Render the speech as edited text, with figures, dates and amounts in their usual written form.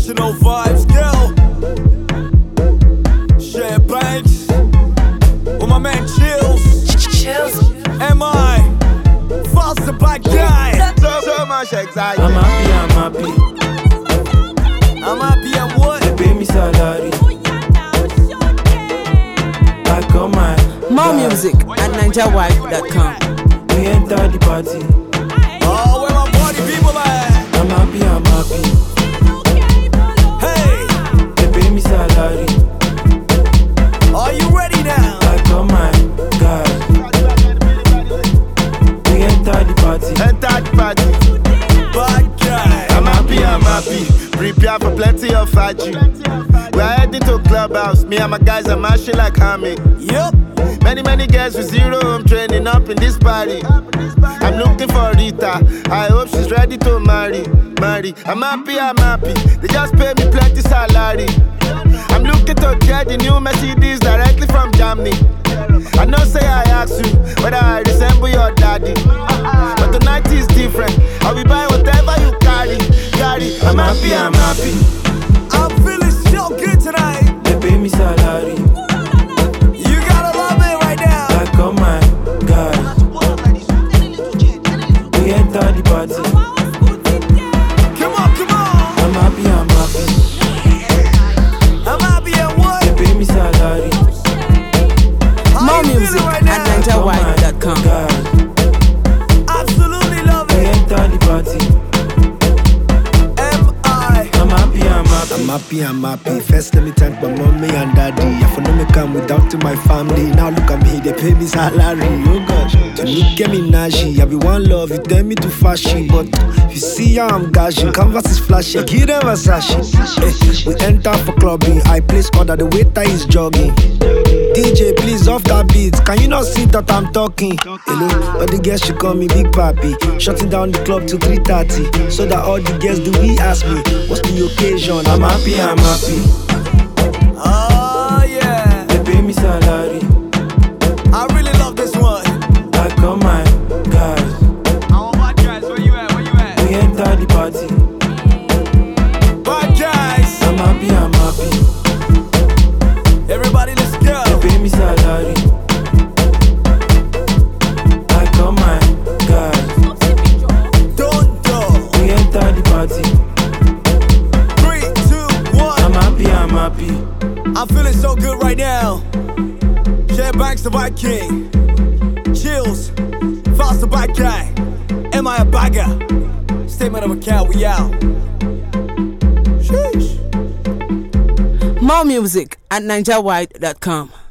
international vibes, girl. Share Banks with my man Chills. M.I. False the bad guy. So much anxiety. I'm happy. I'm happy and what? They pay me salary. I come my More music at NigerWide.com. We enter the party. Oh, where my party people at? I'm happy. Hey, They pay me salary. are you ready now? I come my guy. We enter the party. Enter the party. Bad guy. I'm happy. Prepare for plenty of faji. We're heading to clubhouse. Me and my guys are mashing like Hammy. Yup. Many girls with zero home training up in this party. I'm looking for Rita. I hope she's ready to marry. I'm happy. They just pay me plenty salary. I'm looking to get the new Mercedes directly from Germany. I know say I ask you whether I resemble your daddy, but tonight is different. I'll be buying whatever you carry. I'm happy. I'm feeling so good tonight. They pay me salary. You gotta love it right now. I come my guy. We enter the party. Come on. I'm happy. I'm happy and what? They pay me salary. How More you music feeling right at now? NigerWide.com. Guy. Absolutely love We it. enter the party. M.I. I'm happy. I'm happy. First, let me thank my mommy and daddy. I for no me come without my family. Now look at me, they pay me salary. Oh gosh, to look at me nashi. I be one love, you tell me to fashion. But if you see how I'm gashing, canvas is flashy. Give them a sashi. We enter for clubbing. I place order, the waiter is jogging. DJ, please off that beat. Can you not see that I'm talking? Hello, but the girls should call me Big Papi. Shutting down the club till 3:30, so that all the girls do we ask me, what's the occasion? I'm happy. Oh yeah. They pay me salary. I really love this one. I come my guy. Oh, bad guys, where you at? We enter the party. Bad guys. I'm happy. Everybody, let's go. They pay me salary. I come my guy. Don't go. We enter the party. 3, 2, 1. I'm happy. I'm feeling so good right now. Share Banks the White King. Chills. False the bad guy. M.I. a bagger. Statement of account, we out. Sheesh. More music at NigerWide.com.